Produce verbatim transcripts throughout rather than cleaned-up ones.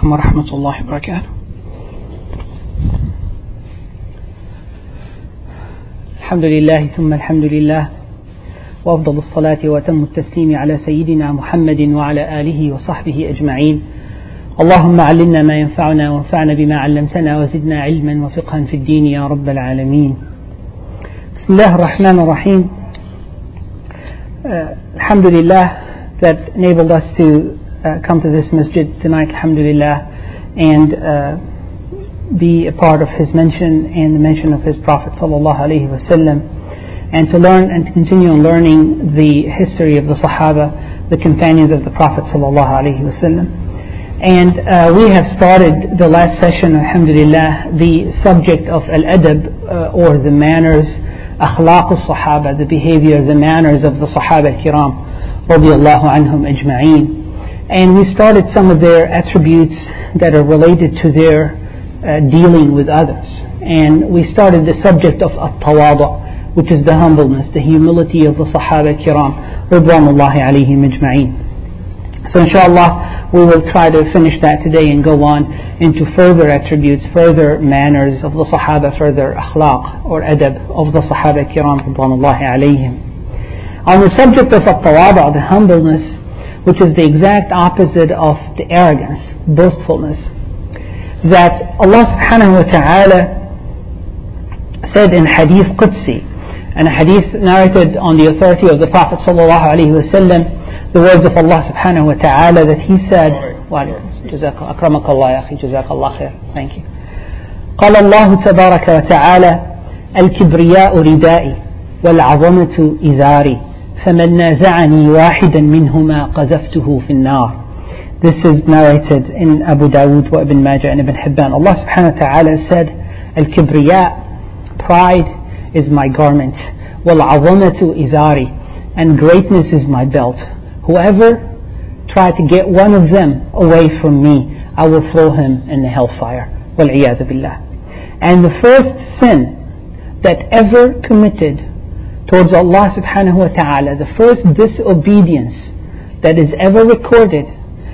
عليكم ورحمة الله وبركاته. الحمد لله ثم الحمد لله، وأفضل الصلاة وأتم التسليم على سيدنا محمد وعلى آله وصحبه أجمعين. اللهم علمنا ما ينفعنا وانفعنا بما علمتنا وزدنا علما وفقها في الدين يا رب العالمين. بسم الله الرحمن الرحيم. Uh, alhamdulillah that enabled us to uh, come to this masjid tonight, alhamdulillah, and uh, be a part of his mention and the mention of his Prophet sallallahu alaihi wasallam, and to learn and to continue on learning the history of the Sahaba, the companions of the Prophet sallallahu alaihi wasallam. And uh, we have started the last session, alhamdulillah, the subject of al-adab, uh, or the manners, akhlaq al-sahaba, the behavior, the manners of the Sahaba al-kiram, radiyallahu anhum ajma'een. And we started some of their attributes that are related to their uh, dealing with others. And we started the subject of at-tawadu', which is the humbleness, the humility of the Sahaba al-kiram, radwanullahi alayhim ajma'een. So inshallah, we will try to finish that today and go on into further attributes, further manners of the Sahaba, further akhlaq or adab of the Sahaba kiram radwanullahi alayhim. On the subject of at-tawadu', the humbleness, which is the exact opposite of the arrogance, boastfulness, that Allah subhanahu wa ta'ala said in hadith Qudsi, and a hadith narrated on the authority of the Prophet sallallahu alaihi wasallam, the words of Allah subhanahu wa ta'ala, that he said, أكرمك الله يا أخي جزاك الله خير, thank you. قال الله تبارك وتعالى الكبرياء ردائي والعظمة إزاري فمن نازعني واحدا منهما قذفته في النار. This is narrated in Abu Dawud wa Ibn Majah and Ibn Hibban. Allah subhanahu wa ta'ala said, Al-Kibriya, pride is my garment, وَالْعَظَمَةُ إِزَارِ, and greatness is my belt. Whoever try to get one of them away from me, I will throw him in the hellfire. وَالْعِيَاذُ بِاللَّهِ. And the first sin that ever committed towards Allah subhanahu wa ta'ala, the first disobedience that is ever recorded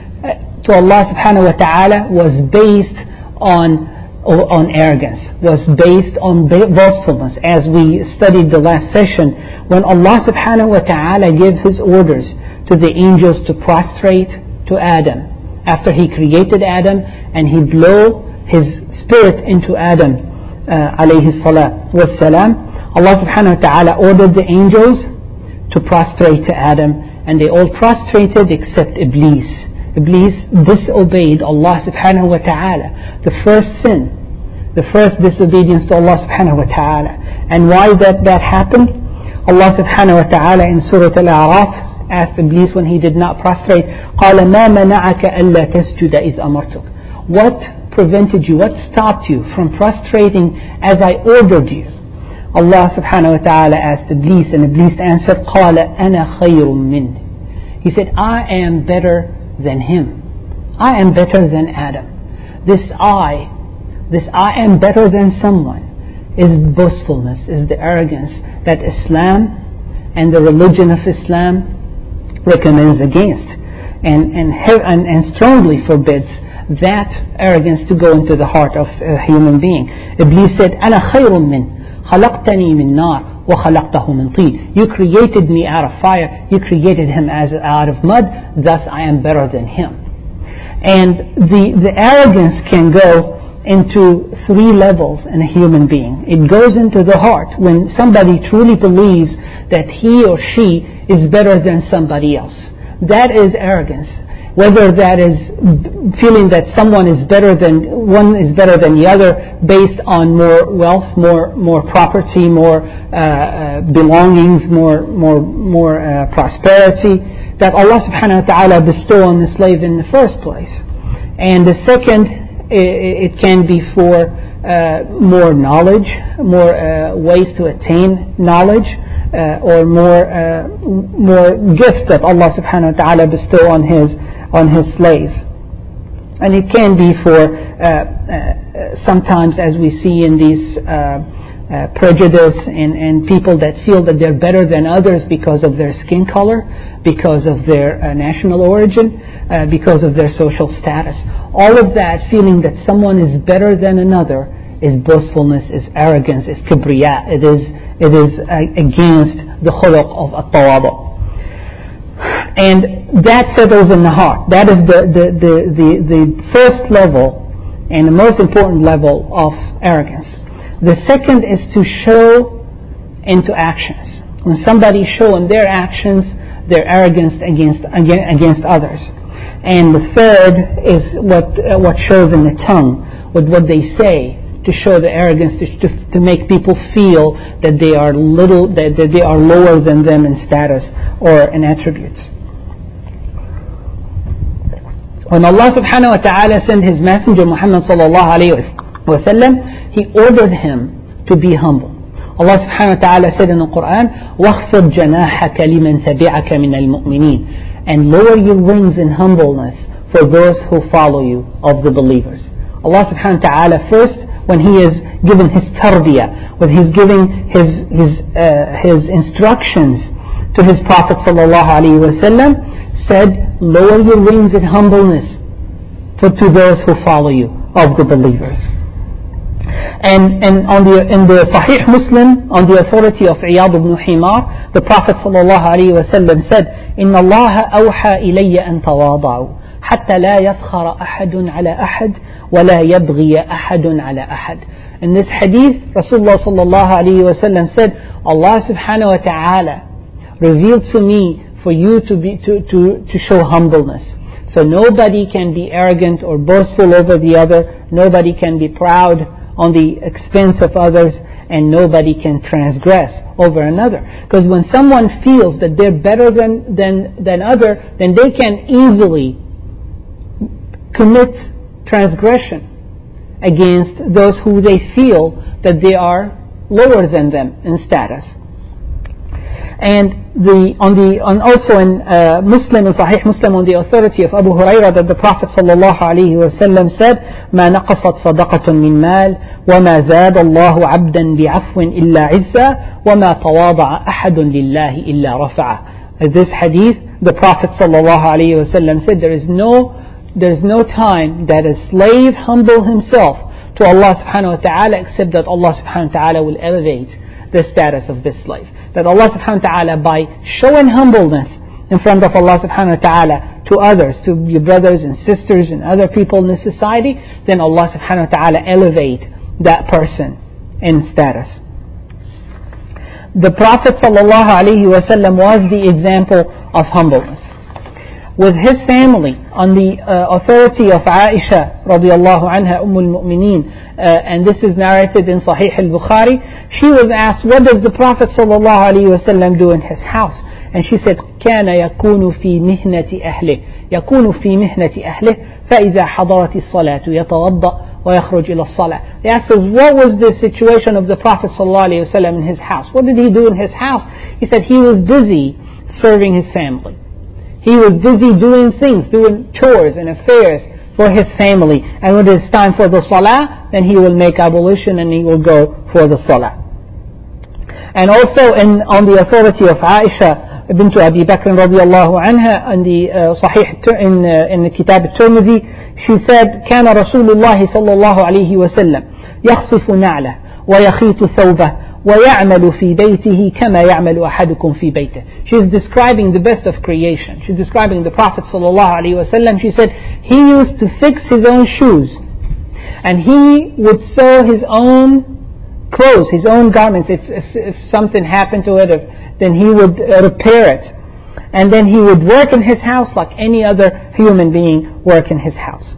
to Allah subhanahu wa ta'ala, was based on on arrogance, was based on boastfulness. As we studied the last session, when Allah subhanahu wa ta'ala gave His orders to the angels to prostrate to Adam, after He created Adam and He blew His spirit into Adam uh, alayhi salat was salam, Allah subhanahu wa ta'ala ordered the angels to prostrate to Adam, and they all prostrated except Iblis. Iblis disobeyed Allah subhanahu wa ta'ala, the first sin, the first disobedience to Allah subhanahu wa ta'ala. And why that that happened? Allah subhanahu wa ta'ala in Surah Al-A'raf asked Iblis when he did not prostrate, قَالَ مَا مَنَعَكَ أَلَّا تَسْجُدَ إِذْ أَمَرْتُكَ. What prevented you, what stopped you from prostrating as I ordered you? Allah subhanahu wa ta'ala asked Iblis, and Iblis answered, قَالَ أَنَا خَيْرٌ مِّنْ. He said, I am better than him. I am better than Adam. This I, this I am better than someone, is boastfulness, is the arrogance that Islam and the religion of Islam recommends against, and and and, and strongly forbids that arrogance to go into the heart of a human being. Iblis said, أنا خير من خلقتني من نار وخلقته من طين. You created me out of fire, you created him as out of mud, thus I am better than him. And the the arrogance can go into three levels in a human being. It goes into the heart when somebody truly believes that he or she is better than somebody else. That is arrogance. Whether that is feeling that someone is better than one is better than the other based on more wealth, more more property, more uh, uh, belongings, more more more uh, prosperity that Allah subhanahu wa ta'ala bestow on the slave in the first place. And the second, it, it can be for uh, more knowledge, more uh, ways to attain knowledge, uh, or more uh, more gifts that Allah subhanahu wa ta'ala bestow on His on His slaves. And it can be for uh, uh, sometimes, as we see in these uh, uh, prejudice and, and people that feel that they're better than others because of their skin color, because of their uh, national origin, uh, because of their social status. All of that, feeling that someone is better than another, is boastfulness, is arrogance, is kibriya. It is, it is uh, against the khuluq of at-tawadu. And that settles in the heart. That is the, the, the, the, the first level and the most important level of arrogance. The second is to show into actions. When somebody show in their actions their arrogance against against others. And the third is what uh, what shows in the tongue, with what they say, to show the arrogance, to, to, to make people feel that they are little, that, that they are lower than them in status or in attributes. When Allah subhanahu wa ta'ala sent His messenger Muhammad sallallahu alayhi wa sallam, He ordered him to be humble. Allah subhanahu wa ta'ala said in the Quran, وَاخْفِضْ جَنَاحَكَ لِمَنْ تَبِعَكَ مِنَ الْمُؤْمِنِينَ, and lower your wings in humbleness for those who follow you of the believers. Allah subhanahu wa ta'ala first, when He is giving His tarbiyah, when He's giving His His uh, His instructions to His Prophet sallallahu alaihi wasallam, said, lower your wings in humbleness for to those who follow you of the believers. And, and on the, in the Sahih Muslim, on the authority of Iyad ibn Himar, the Prophet sallallahu alaihi wasallam said, إِنَّ اللَّهَ أَوْحَى إِلَيَّ أَن تَوَاضَعُوا حتى لا يفخر أحد على أحد ولا يبغي أحد على أحد. In this hadith, Rasulullah sallallahu alaihi wasallam said, Allah subhanahu wa ta'ala revealed to me for you to be to, to, to show humbleness. So nobody can be arrogant or boastful over the other, nobody can be proud on the expense of others, and nobody can transgress over another. Because when someone feels that they're better than, than, than other, then they can easily commit transgression against those who they feel that they are lower than them in status. And the on the on also in uh, Muslim, in Sahih Muslim, on the authority of Abu Hurairah, that the Prophet sallallahu alaihi wasallam said, "ما نقصت صدقة من مال وما زاد الله عبدا بعفو إلا عزا وما تواضع أحد لله إلا رفعه." This hadith, the Prophet sallallahu alaihi wasallam said, there is no there is no time that a slave humble himself to Allah subhanahu wa ta'ala except that Allah subhanahu wa ta'ala will elevate the status of this slave. That Allah subhanahu wa ta'ala, by showing humbleness in front of Allah subhanahu wa ta'ala to others, to your brothers and sisters and other people in the society, then Allah subhanahu wa ta'ala elevate that person in status. The Prophet sallallahu alaihi wasallam was the example of humbleness. With his family, on the uh, authority of Aisha radiallahu anha, Umm al-Mu'mineen, uh, and this is narrated in Sahih al-Bukhari, she was asked, what does the Prophet sallallahu alaihi wasallam do in his house? And she said, كان يكون في مهنة أهله يكون في مهنة أهله فإذا حضرت الصلاة يتوضأ ويخرج إلى الصلاة. They asked us, what was the situation of the Prophet sallallahu alaihi wasallam in his house? What did he do in his house? He said he was busy serving his family. He was busy doing things, doing chores and affairs for his family. And when it's time for the salah, then he will make ablution and he will go for the salah. And also in, on the authority of Aisha bint Abi Bakr radiallahu anha, in the uh, Sahih, in, uh, in the Kitab al-Tirmidhi, she said, كان رسول الله صلى الله عليه وسلم يخصف نعله ويخيط ثوبه وَيَعْمَلُ فِي بَيْتِهِ كَمَا يَعْمَلُ أَحَدُكُمْ فِي بَيْتِهِ. She's describing the best of creation. She's describing the Prophet sallallahu alaihi wasallam. She said he used to fix his own shoes, and he would sew his own clothes, his own garments. If, if, if something happened to it, if, then he would uh, repair it. And then he would work in his house like any other human being work in his house.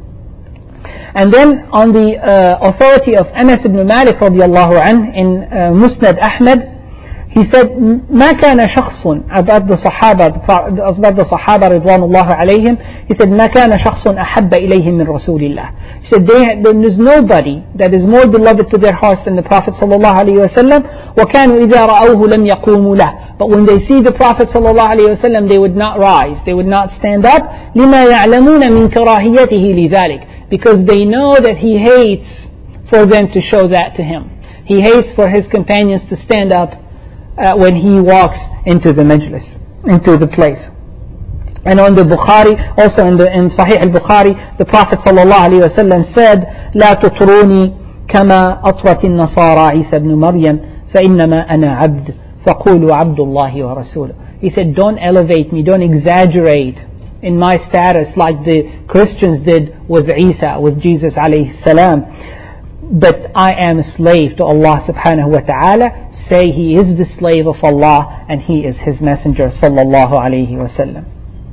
And then on the uh, authority of Anas ibn Malik radiallahu anh in uh, Musnad Ahmad, he said, ما كان شخص, about the Sahaba, about the Sahaba ridwanullah alayhim, he said, ما كان شخص أحب إليهم من رسول الله. He said, they, there is nobody that is more beloved to their hearts than the Prophet sallallahu alayhi wasallam. وكانوا إذا رأوه لم يقوموا له. But when they see the Prophet sallallahu alayhi wasallam, they would not rise, they would not stand up. لما يعلمون من كراهيته لذلك. Because they know that he hates for them to show that to him. He hates for his companions to stand up uh, when he walks into the majlis, into the place. And on the Bukhari, also in the in Sahih al-Bukhari, the Prophet sallallahu alaihi wasallam said, لا تطروني كما أطرت النصارى عيسى بن مريم فإنما أنا عبد فقولوا عبد الله ورسوله. He said, don't elevate me, don't exaggerate in my status like the Christians did with Isa, with Jesus alayhi salam. But I am a slave to Allah subhanahu wa ta'ala. Say He is the slave of Allah and He is His messenger sallallahu alayhi wa sallam.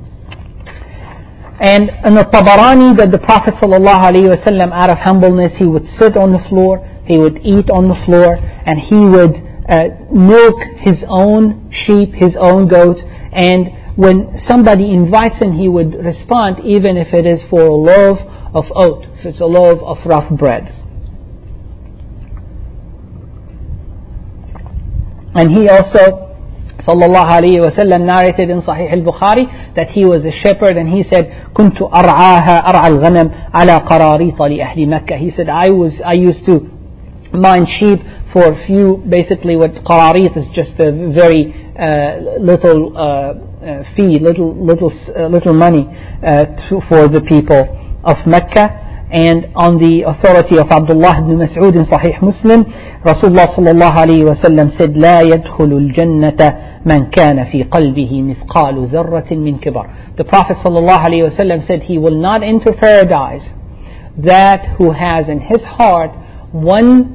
And in the Tabarani, that the Prophet sallallahu alayhi wa sallam, out of humbleness, he would sit on the floor, he would eat on the floor, and he would uh, milk his own sheep, his own goat, and when somebody invites him, he would respond, even if it is for a loaf of oat, if it's a loaf of rough bread. And he also, sallallahu alayhi wa sallam, narrated in Sahih al-Bukhari that he was a shepherd, and he said, كنت أرعاها أرعى الغنم على قراريط لأهل مكة. He said, I was, I used to mind sheep for a few, basically what qararit is just a very uh, little uh, uh, fee, little little uh, little money uh, to, for the people of Mecca. And on the authority of Abdullah ibn Mas'ud in Sahih Muslim, Rasulullah sallallahu alayhi wa sallam said, لا يدخل الجنة من كان في قلبه مثقال ذرة من كبر. The Prophet sallallahu alayhi wa sallam said, he will not enter paradise that who has in his heart one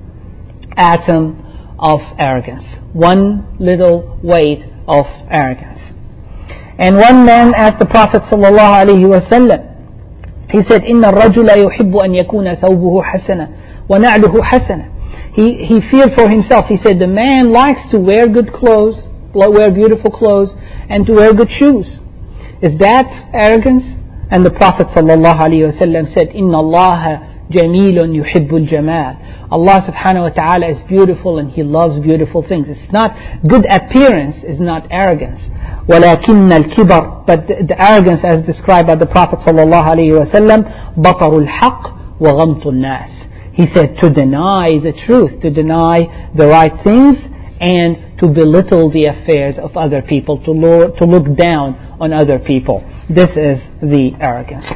atom of arrogance, one little weight of arrogance. And one man asked the Prophet sallallahu alayhi wa sallam, he said, إن الرجل يحب أن يكون ثوبه حسنا ونعله حسنا. He he feared for himself. He said, the man likes to wear good clothes, wear beautiful clothes, and to wear good shoes. Is that arrogance? And the Prophet sallallahu alayhi wa sallam said, إن الله جميل يحب الجمال. Allah subhanahu wa ta'ala is beautiful and He loves beautiful things. It's not, good appearance is not arrogance. ولكن الكبر, but the, the arrogance as described by the Prophet sallallahu alayhi wa sallam, بطر الحق وغمط الناس. He said, to deny the truth, to deny the right things, and to belittle the affairs of other people, to look, to look down on other people. This is the arrogance.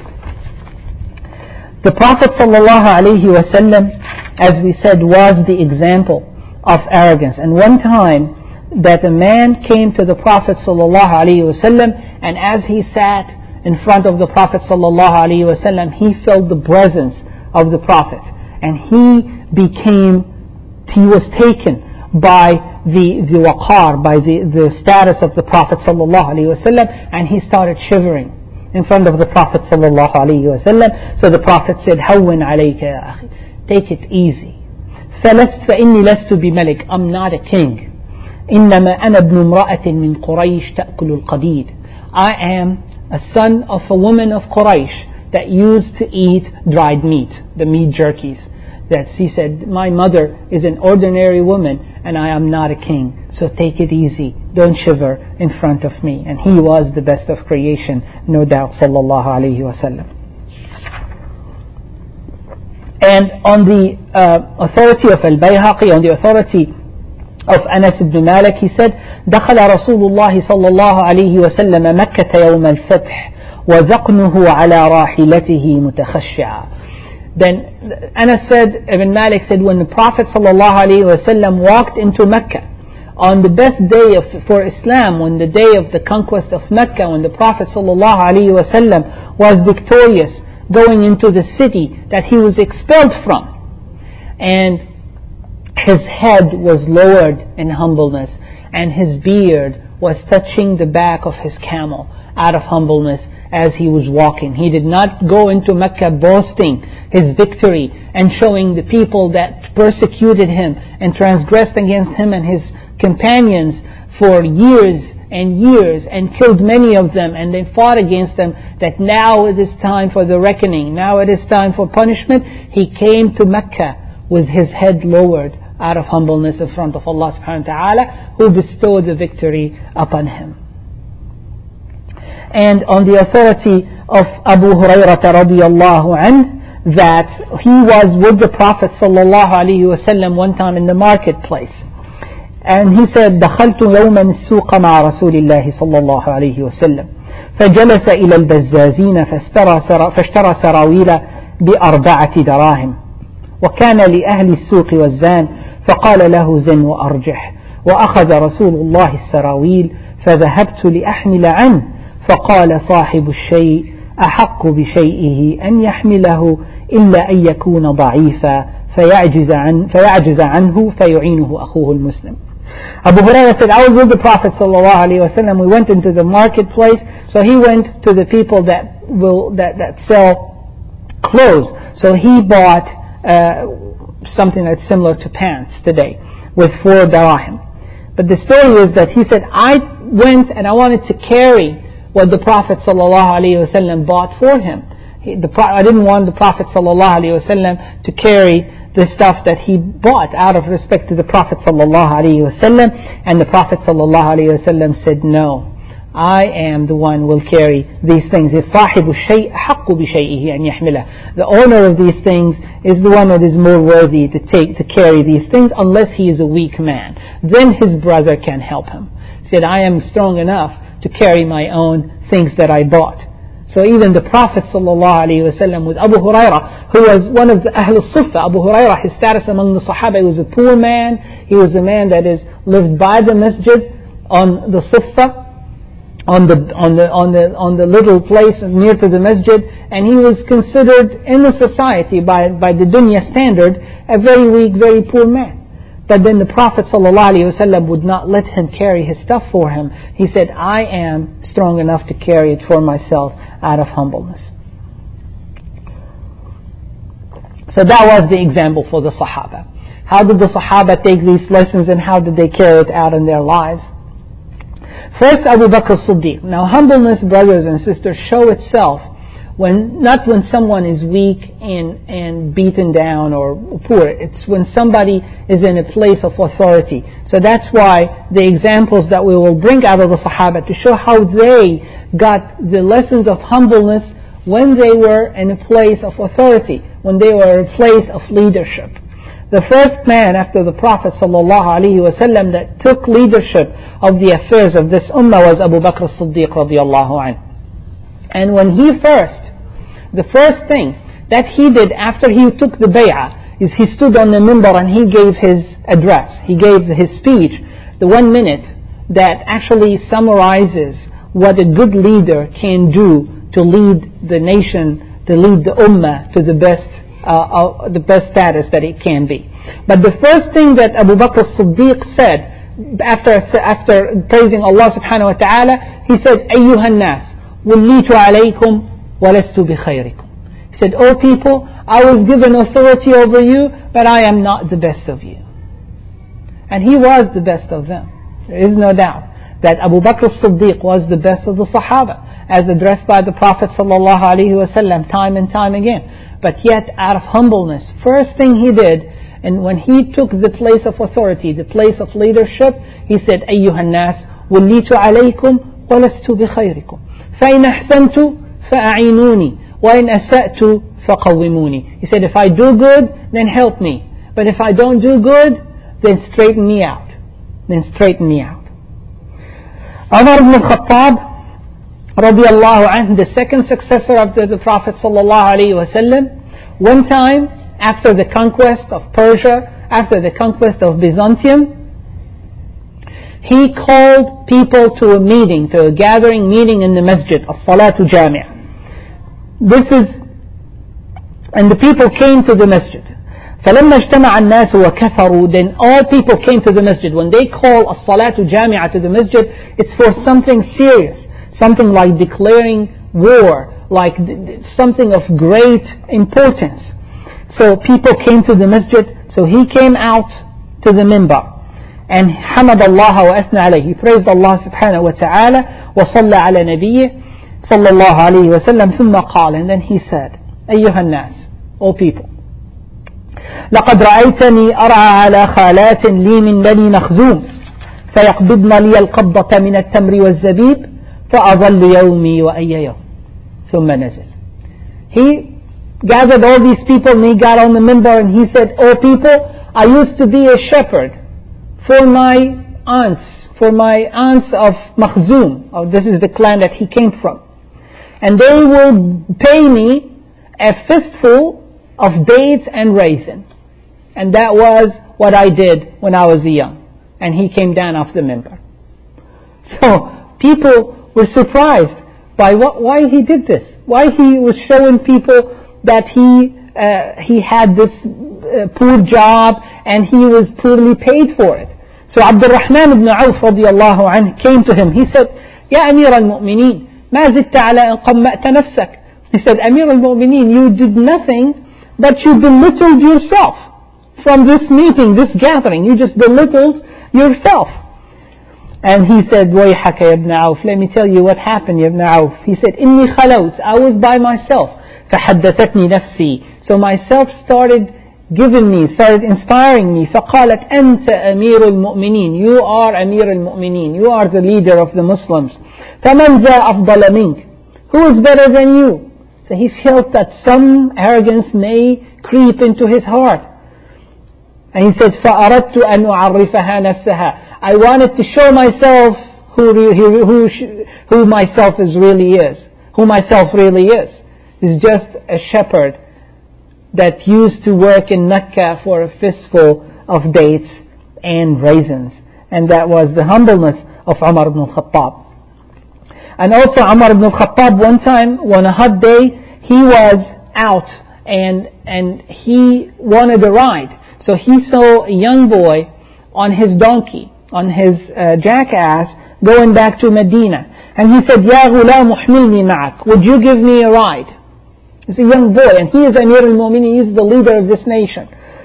The Prophet sallallahu alayhi wa sallam, as we said, was the example of arrogance. And one time that a man came to the Prophet sallallahu alayhi wa sallam, and as he sat in front of the Prophet sallallahu alayhi wa sallam, he felt the presence of the Prophet, and he became, he was taken by the the waqar, by the, the status of the Prophet sallallahu alayhi wa sallam, and he started shivering in front of the Prophet sallallahu alayhi wa sallam. So the Prophet said, هون عليك يا أخي, take it easy. فلست فإني لست بملك, I'm not a king. إنما أنا ابن امرأة من قريش تأكل القديد. I am a son of a woman of Quraysh that used to eat dried meat, the meat jerkies. That's, he said, my mother is an ordinary woman and I am not a king, so take it easy, don't shiver in front of me. And he was the best of creation, no doubt, sallallahu alayhi wa sallam. And on the uh, authority of Al-Bayhaqi, on the authority of Anas ibn Malik, he said, دخل رسول الله صلى الله عليه وسلم مكة يوم الفتح وذقنه على راحلته متخشعا. Then Anas said, Ibn Malik said, when the Prophet sallallahu alaihi wasallam walked into Mecca on the best day of, for Islam, when the day of the conquest of Mecca, when the Prophet sallallahu alaihi wasallam was victorious, going into the city that he was expelled from, and his head was lowered in humbleness, and his beard was touching the back of his camel out of humbleness as he was walking. He did not go into Mecca boasting his victory and showing the people that persecuted him and transgressed against him and his companions for years and years and killed many of them, and they fought against them, that now it is time for the reckoning, now it is time for punishment. He came to Mecca with his head lowered out of humbleness in front of Allah subhanahu wa ta'ala, who bestowed the victory upon him. And on the authority of Abu Hurairah radiyallahu anhu, that he was with the Prophet sallallahu alayhi wa sallam one time in the marketplace, and he said, دخلت يوما السوق مع رسول الله صلى الله عليه وسلم فجلس إلى البزازين فاشترى, سرا فاشترى سراويل بأربعة دراهم وكان لأهل السوق والزان فقال له زن وأرجح وأخذ رسول الله السراويل فذهبت لأحمل عنه فقال صاحب الشيء أحق بشيئه أن يحمله إلا أن يكون ضعيفا فيعجز, عن فيعجز عنه فيعينه أخوه المسلم. Abu Hurairah said, I was with the Prophet sallallahu alaihi wasallam. We went into the marketplace. So he went to the people that will that, that sell clothes. So he bought uh, something that's similar to pants today with four dirahim. But the story is that he said, I went and I wanted to carry what the Prophet sallallahu alaihi wasallam bought for him. He, the, I didn't want the Prophet sallallahu alaihi wasallam to carry the stuff that he bought out of respect to the Prophet sallallahu alaihi wasallam, and the Prophet sallallahu alaihi wasallam said, no, I am the one who will carry these things. صاحب الشيء حق بشيئه أن يحمله. The owner of these things is the one that is more worthy to take to carry these things, unless he is a weak man. Then his brother can help him. He said, I am strong enough to carry my own things that I bought. So even the Prophet ﷺ with Abu Hurairah, who was one of the Ahl al-Suffah, Abu Hurairah, his status among the Sahaba, he was a poor man, he was a man that is lived by the masjid on the Suffah, on the on the on the on the little place near to the masjid, and he was considered in the society by by the dunya standard a very weak, very poor man. But then the Prophet ﷺ would not let him carry his stuff for him. He said, I am strong enough to carry it for myself out of humbleness. So that was the example for the Sahaba. How did the Sahaba take these lessons and how did they carry it out in their lives? First, Abu Bakr as-Siddiq. Now humbleness, brothers and sisters, show itself when not when someone is weak and, and beaten down or poor. It's when somebody is in a place of authority. So that's why the examples that we will bring out of the Sahaba to show how they got the lessons of humbleness when they were in a place of authority, when they were in a place of leadership. The first man after the Prophet ﷺ that took leadership of the affairs of this ummah was Abu Bakr as-Siddiq radiyallahu anhu. And when he first, the first thing that he did after he took the bay'ah is he stood on the minbar and he gave his address. He gave his speech, the one minute that actually summarizes what a good leader can do to lead the nation, to lead the ummah to the best, uh, uh, the best status that it can be. But the first thing that Abu Bakr as-Siddiq said after after praising Allah subhanahu wa ta'ala, he said, أيها الناس وَلِّيتُ عَلَيْكُمْ وَلَسْتُ بِخَيْرِكُمْ. He said, O people, I was given authority over you, but I am not the best of you. And he was the best of them. There is no doubt that Abu Bakr as-Siddiq was the best of the Sahaba, as addressed by the Prophet sallallahu alaihi wasallam time and time again. But yet, out of humbleness, first thing he did, and when he took the place of authority, the place of leadership, he said, أيها الناس وَلِّيتُ عَلَيْكُمْ وَلَسْتُ بِخَيْرِكُمْ فَإِنْ أَحْسَنْتُ فَأَعِينُونِي وَإِنْ أَسَأْتُ فَقَوِّمُونِي. He said, if I do good, then help me. But if I don't do good, then straighten me out. Then straighten me out. Umar ibn al-Khattab, radiyallahu anhu, the second successor of the, the Prophet sallallahu alaihi wasallam, one time after the conquest of Persia, after the conquest of Byzantium, he called people to a meeting, to a gathering meeting in the masjid, as-salatu jami'ah. This is, and the people came to the masjid. فَلَمَّا اجْتَمَعَ النَّاسُ وَكَثَرُوا. Then all people came to the masjid. When they call as-salatu jami'ah to the masjid, it's for something serious, something like declaring war, like something of great importance. So people came to the masjid, so he came out to the minbar. And حمد الله وأثنى عليه. He praised Allah subhanahu wa ta'ala وصلى على نبيه صلى الله عليه وسلم ثم قال, and then he said, أيها الناس, O people, لقد رأيتني أرعى على خالات لي من بني مخزوم فيقبضن لي القبضة من التمر والزبيب فأظل يومي وأي يوم ثم نزل. He gathered all these people and he got on the minbar and he said, O people, I used to be a shepherd for my aunts, for my aunts of Makhzum. Oh, this is the clan that he came from. and they will pay me a fistful of dates and raisin. And that was what I did when I was young. And he came down off the minbar. So people were surprised by what, why he did this, why he was showing people that he uh, he had this uh, poor job and he was poorly paid for it. So Abdul Rahman ibn Auf radiyallahu anhu came to him. He said, "Ya Amir al-Mu'mineen, ma zidta ala an qamma'ta nafsak." He said, "Amir al-Mu'mineen, you did nothing but you belittled yourself from this meeting, this gathering. You just belittled yourself." And he said, "Wayhaka ya ibn Auf, let me tell you what happened, ya ibn Auf." He said, "Inni khalawt, I was by myself. فحدثتني نفسي." So myself started giving me, started inspiring me. فقالت أنت أمير المؤمنين. You are Amir al-Mu'mineen. You are the leader of the Muslims. فمن ذا أفضل منك? Who is better than you? So he felt that some arrogance may creep into his heart. And he said, فأردت أن أعرفها نفسها. I wanted to show myself who, who, who, who myself is really is. Who myself really is. He's just a shepherd that used to work in Mecca for a fistful of dates and raisins. And that was the humbleness of Umar ibn al-Khattab. And also Umar ibn al-Khattab, one time, on a hot day, he was out and, and he wanted a ride. So he saw a young boy on his donkey, on his uh, jackass, going back to Medina. And he said, "Ya ghulam uhmilni ma'ak, would you give me a ride?" He's a young boy, and he is Amir al-Mu'mineen, he is the leader of this nation.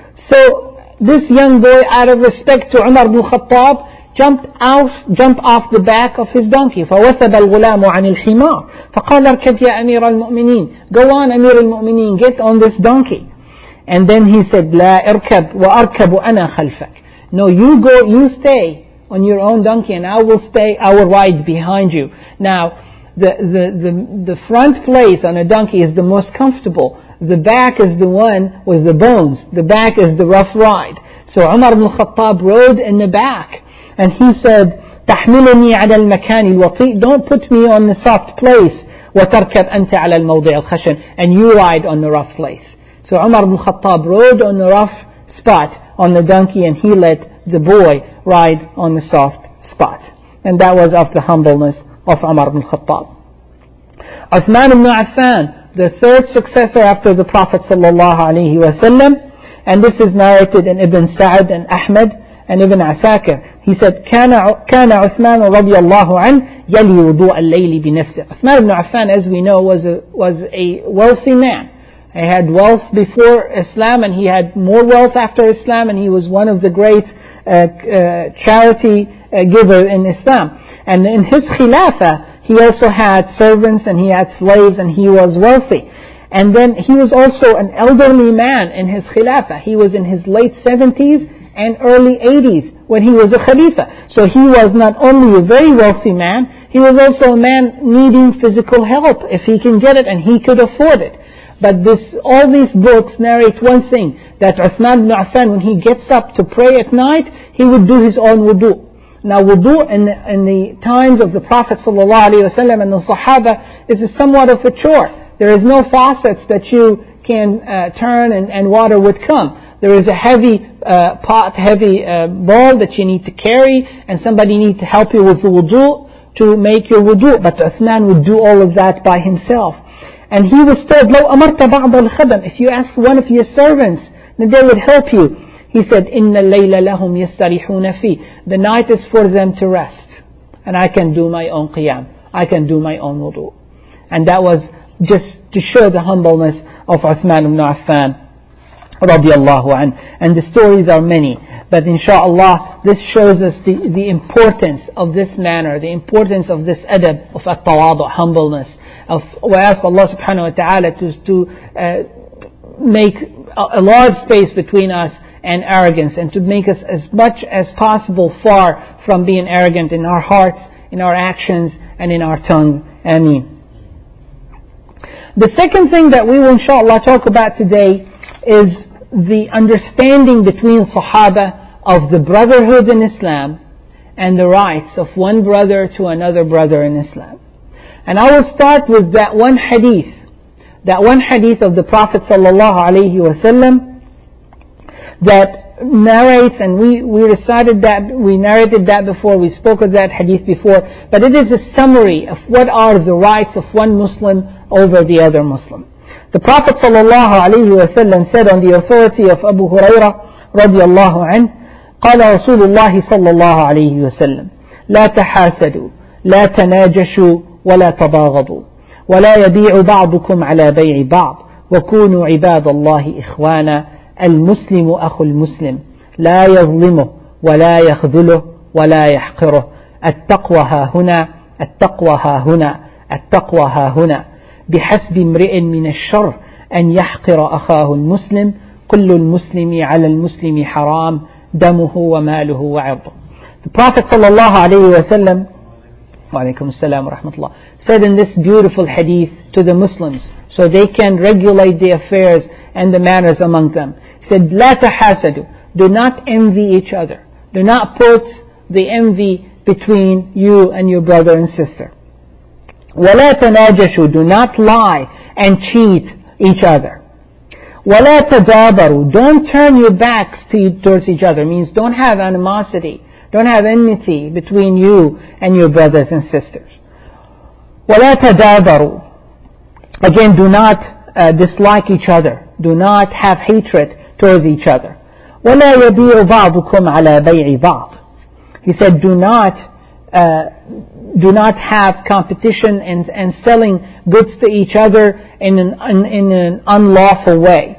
So this young boy, out of respect to Umar ibn al-Khattab, jumped out, jumped off the back of his donkey. فَوَثَبَ الْغُلَامُ عَنِ الْحِمَارِ فَقَالَ ارْكَبْ يَا أَمِيرَ الْمُؤْمِنِينَ. Go on, Amir al-Mu'mineen, get on this donkey. And then he said, لَا ارْكَبْ وَأَرْكَبُ أَنَا خَلْفَكَ. No, you go, you stay on your own donkey, and I will stay, I will ride behind you. Now, the, the, the, the front place on a donkey is the most comfortable. The back is the one with the bones. The back is the rough ride. So Umar ibn al-Khattab rode in the back. And he said, تحملني على المكان الوطيء. Don't put me on the soft place. وتركب أنت على الموضع الخشن. And you ride on the rough place. So Umar ibn al-Khattab rode on the rough spot on the donkey, and he let the boy ride on the soft spot. And that was of the humbleness of Umar ibn al-Khattab. Uthman ibn Affan, the third successor after the Prophet sallallahu alaihi wasallam, and this is narrated in Ibn Sa'd and Ahmad and Ibn Asakir. He said, كان كان عثمان رضي الله عنه يلي وضوء الليل بنفسه. Uthman ibn Affan, as we know, was a was a wealthy man. He had wealth before Islam, and he had more wealth after Islam, and he was one of the great uh, uh, charity uh, giver in Islam. And in his khilafah, he also had servants and he had slaves, and he was wealthy. And then he was also an elderly man in his khilafah. He was in his late seventies and early eighties when he was a khalifa. So he was not only a very wealthy man, he was also a man needing physical help if he can get it, and he could afford it. But this, all these books narrate one thing, that Uthman ibn Affan, when he gets up to pray at night, he would do his own wudu. Now wudu in the, in the times of the Prophet ﷺ and the Sahaba is somewhat of a chore. There is no faucets that you can uh, turn and, and water would come. There is a heavy uh, pot, heavy uh, bowl that you need to carry, and somebody need to help you with the wudu to make your wudu. But Uthman would do all of that by himself. And he was told, لو أمرت بعض الخدم, if you asked one of your servants, then they would help you. He said, إن الليل لهم يستريحون فيه. The night is for them to rest, and I can do my own qiyam. I can do my own wudu. And that was just to show the humbleness of Uthman ibn Affan radiyallahu anhu. And the stories are many, but inshallah this shows us the, the importance of this manner, the importance of this adab of at-tawadu, humbleness. Of, we ask Allah subhanahu wa ta'ala to, to uh, make a, a large space between us and arrogance, and to make us as much as possible far from being arrogant in our hearts, in our actions, and in our tongue. Ameen. The second thing that we will inshallah talk about today is the understanding between Sahaba of the brotherhood in Islam and the rights of one brother to another brother in Islam. And I will start with that one hadith, that one hadith of the Prophet sallallahu alaihi wasallam that narrates, and we, we recited that, we narrated that before, we spoke of that hadith before, but it is a summary of what are the rights of one Muslim over the other Muslim. The Prophet sallallahu alaihi wasallam said on the authority of Abu Hurairah radiyallahu anhu, قال رسول الله صلى الله عليه وسلم لا تحاسدوا لا تناجشوا ولا تباغضوا ولا يبيع بعضكم على بيع بعض وكونوا عباد الله إخوانا المسلم أخو المسلم لا يظلمه ولا يخذله ولا يحقره التقوى ها هنا التقوى ها هنا التقوى ها هنا بحسب امرئ من الشر أن يحقر أخاه المسلم كل المسلم على المسلم حرام دمه وماله وعرضه. The Prophet sallallahu alayhi wa sallam wa alaykum assalam wa rahmatullah said in this beautiful hadith to the Muslims so they can regulate the affairs and the manners among them. He said, لا تحاسدوا, do not envy each other. Do not put the envy between you and your brother and sister. ولا تناجشوا, do not lie and cheat each other. وَلَا تَدَابَرُوا, don't turn your backs to, towards each other. Means don't have animosity, don't have enmity between you and your brothers and sisters. وَلَا تَدَابَرُوا, again, do not uh, dislike each other, do not have hatred towards each other. وَلَا يَبِيعُ بَعْضُكُمْ عَلَى بَيْعِ بَعْضٍ, he said, do not uh, do not have competition and, and selling goods to each other in an, in, in an unlawful way.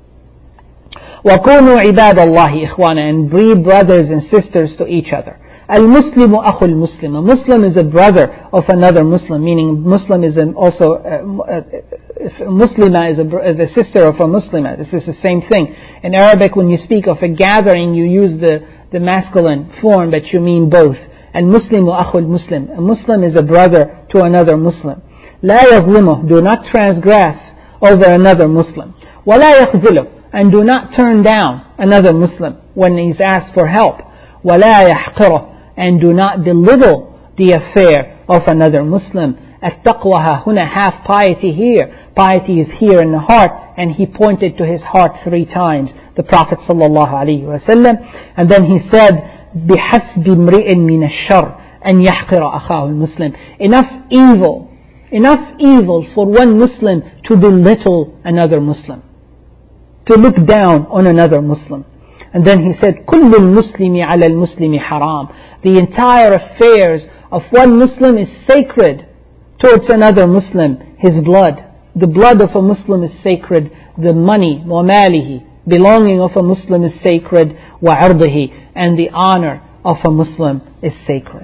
وَكُونُوا عِبَادَ اللَّهِ إِخْوَانًا, and be brothers and sisters to each other. الْمُسْلِمُ أَخُو الْمُسْلِمِ, a Muslim is a brother of another Muslim, meaning Muslim is an also, uh, uh, Muslima is a, the sister of a Muslima. This is the same thing. In Arabic, when you speak of a gathering, you use the, the masculine form, but you mean both. الْمُسْلِمُ أَخُو الْمُسْلِمِ, a Muslim is a brother to another Muslim. لَا يَظْلِمُهُ, do not transgress over another Muslim. وَلَا يَخْذِلُهُ, and do not turn down another Muslim when he's asked for help. وَلَا يَحْقِرُهُ, and do not belittle the affair of another Muslim. التقوى ها هنا, have piety here. Piety is here in the heart, and he pointed to his heart three times, the Prophet sallallahu alaihi wasallam. And then he said, بِحَسْبِ امْرِئٍ مِّنَ الشَّرِّ أَنْ يَحْقِرَ أَخَاهُ الْمُسْلِمِ, enough evil, enough evil for one Muslim to belittle another Muslim, to look down on another Muslim. And then he said, كُلُّ الْمُسْلِمِ عَلَى الْمُسْلِمِ حَرَامٌ, the entire affairs of one Muslim is sacred towards another Muslim. His blood, the blood of a Muslim is sacred. The money, وَمَالِهِ, belonging of a Muslim is sacred. وَعِرْضِهِ, and the honor of a Muslim is sacred.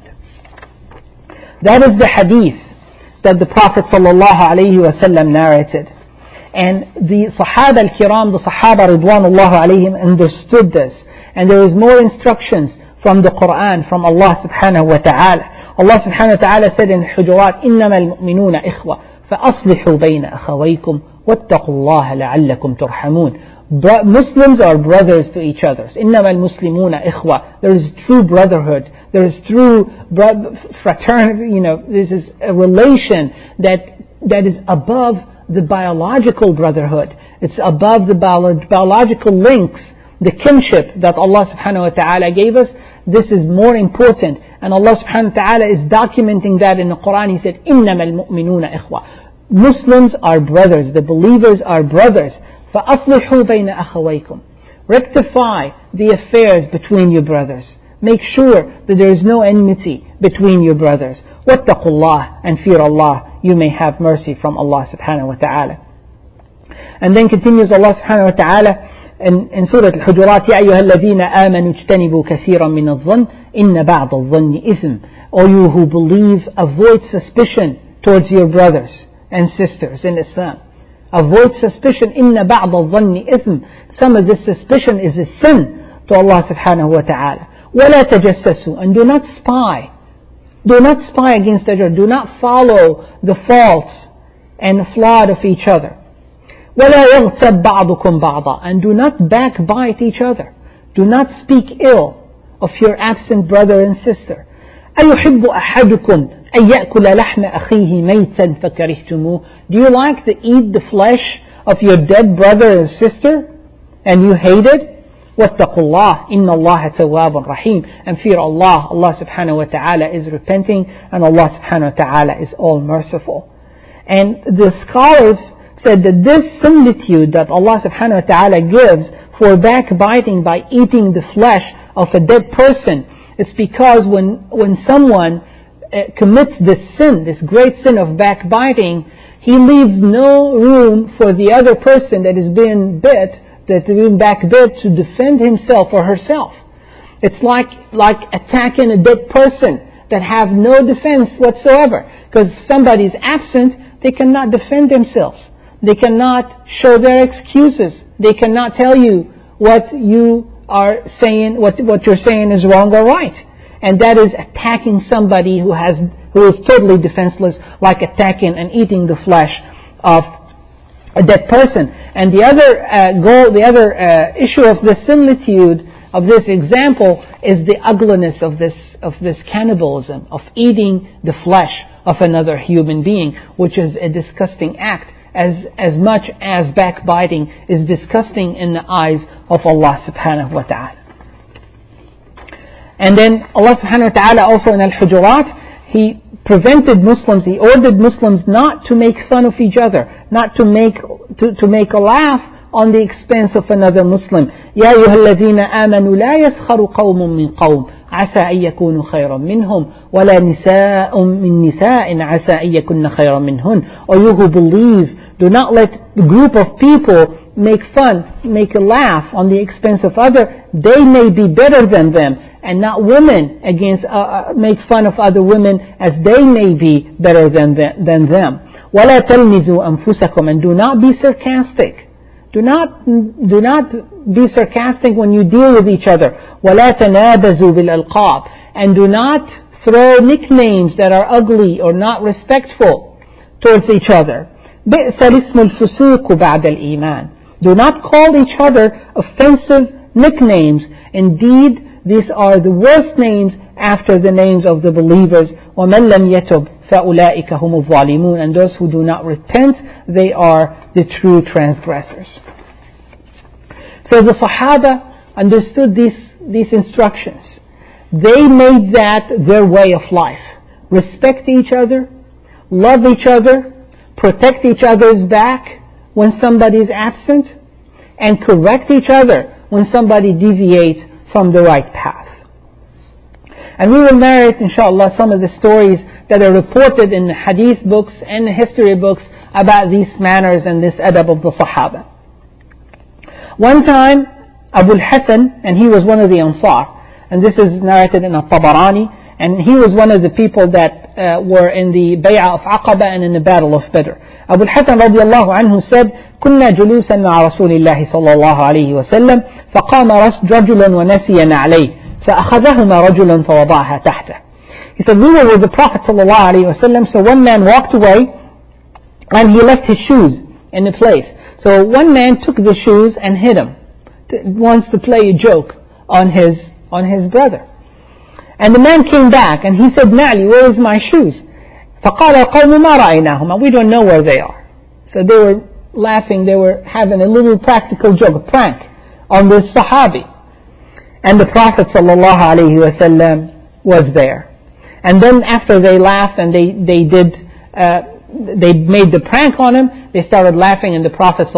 That is the hadith that the Prophet sallallahu alaihi wasallam narrated. And the Sahaba al-Kiram, the Sahaba Ridwanullah alayhim, understood this. And there is more instructions from the Quran, from Allah subhanahu wa ta'ala. Allah subhanahu wa ta'ala said in Hujurat, إِنَّمَا الْمُؤْمِنُونَ إِخْوَةٌ فَأَصْلِحُوا بَيْنَ أَخَوَيْكُمْ وَاتَّقُوا اللَّهَ لَعَلَّكُمْ تُرْحَمُونَ. Bro- Muslims are brothers to each other. إِنَّمَا الْمُسْلِمُونَ إِخْوَةٌ, there is true brotherhood, there is true bro- fraternity, you know, this is a relation that that is above the biological brotherhood. It's above the bio- biological links, the kinship that Allah subhanahu wa ta'ala gave us. This is more important, and Allah subhanahu wa ta'ala is documenting that in the Quran. He said, إِنَّمَا الْمُؤْمِنُونَ إِخْوَةٌ, Muslims are brothers, the believers are brothers. فَأَصْلِحُوا بَيْنَ أَخَوَيْكُمْ, rectify the affairs between your brothers. Make sure that there is no enmity between your brothers. وَاتَّقُوا اللَّهَ, and fear Allah, you may have mercy from Allah subhanahu wa ta'ala. And then continues Allah subhanahu wa ta'ala in, in Surah Al-Hujurat, يَا أَيُّهَا الَّذِينَ آمَنُوا اجْتَنِبُوا كَثِيرًا مِنَ الظَّنِّ إِنَّ بَعْضَ الظَّنِّ إِثْمٌ, O you who believe, avoid suspicion towards your brothers and sisters in Islam. Avoid suspicion. إِنَّ بَعْضَ الظَّنِّ إِثْمٌ, some of this suspicion is a sin to Allah subhanahu wa ta'ala. وَلَا تَجَسَّسُوا, and do not spy. Do not spy against each other. Do not follow the faults and flawed of each other. وَلَا يَغْتَبْ بَعْضُكُمْ بَعْضًا, and do not backbite each other. Do not speak ill of your absent brother and sister. أَيُحِبُّ أَحَدُكُمْ أَن يَأْكُلَ لَحْمَ أَخِيهِ مَيْتًا فَكَرِهْتُمُوهُ? Do you like to eat the flesh of your dead brother or sister and you hate it? وَاتَّقُوا اللَّهِ إِنَّ اللَّهَ تَوَّابٌ رَحِيمٌ. And fear Allah. Allah subhanahu wa ta'ala is repenting, and Allah subhanahu wa ta'ala is all merciful. And the scholars said that this similitude that Allah subhanahu wa ta'ala gives for backbiting by eating the flesh of a dead person, is because when, when someone uh, commits this sin, this great sin of backbiting, he leaves no room for the other person that is being bit, that is being backbit, to defend himself or herself. It's like, like attacking a dead person that have no defense whatsoever. Because if somebody is absent, they cannot defend themselves. They cannot show their excuses. They cannot tell you what you are saying, what, what you're saying is wrong or right. And that is attacking somebody who has, who is totally defenseless, like attacking and eating the flesh of a dead person. And the other uh, goal, the other uh, issue of this similitude, of this example, is the ugliness of this, of this cannibalism, of eating the flesh of another human being, which is a disgusting act, as, as much as backbiting is disgusting in the eyes of Allah subhanahu wa ta'ala. And then Allah subhanahu wa ta'ala also in Al-Hujurat, He prevented Muslims, He ordered Muslims not to make fun of each other, not to make, to, to make a laugh on the expense of another Muslim. يَا أَيُّهَا الَّذِينَ آمَنُوا لَا يَسْخَرُ قَوْمٌ مِّن قَوْمٍ عَسَىٰ أَن يَكُونُوا خَيْرًا مِّنْهُمْ وَلَا نِسَاءٌ مِّن نِسَاءٍ عَسَىٰ أَن يَكُنَّ خَيْرًا مِّنْهُنْ. Or you who believe, do not let a group of people make fun, make a laugh on the expense of other. They may be better than them. And not women against uh, make fun of other women as they may be better than, the, than them. وَلَا تَلْمِزُوا أَنفُسَكُمْ. And do not be sarcastic. Do not, do not be sarcastic when you deal with each other. وَلَا تَنَابَزُوا بِالْأَلْقَابِ. And do not throw nicknames that are ugly or not respectful towards each other. بِئْسَ الْإِسْمُ الْفُسُوقُ بَعْدَ الْإِيمَانِ. Do not call each other offensive nicknames. Indeed, these are the worst names after the names of the believers. وَمَنْ لَمْ يَتُبْ فَأُولَٰئِكَ هُمُ الظَّالِمُونَ. And those who do not repent, they are the true transgressors. So the Sahaba understood these, these instructions. They made that their way of life. Respect each other, love each other, protect each other's back when somebody is absent, and correct each other when somebody deviates from the right path. And we will narrate, inshallah, some of the stories that are reported in the hadith books and the history books about these manners and this adab of the Sahaba. One time, Abu al-Hasan, and he was one of the Ansar, and this is narrated in At-Tabarani, and he was one of the people that uh, were in the Bay'ah of Aqaba and in the Battle of Badr. Abu al-Hasan radiallahu anhu said, كنا جلوسا مع رسول الله صلى الله عليه وسلم فقام رجل ونسي نعليه فأخذهما رجل فوضعها تحته. He said, we were with the Prophet صلى الله عليه وسلم, so one man walked away and he left his shoes in the place. So one man took the shoes and hid them, wants to play a joke on his, on his brother. And the man came back and he said, Na'li, where is my shoes? فقال القوم ما رأيناهما. We don't know where they are. So they were laughing, they were having a little practical joke, a prank on this Sahabi. And the Prophet ﷺ was there. And then after they laughed and they, they did, uh, they made the prank on him, they started laughing, and the Prophet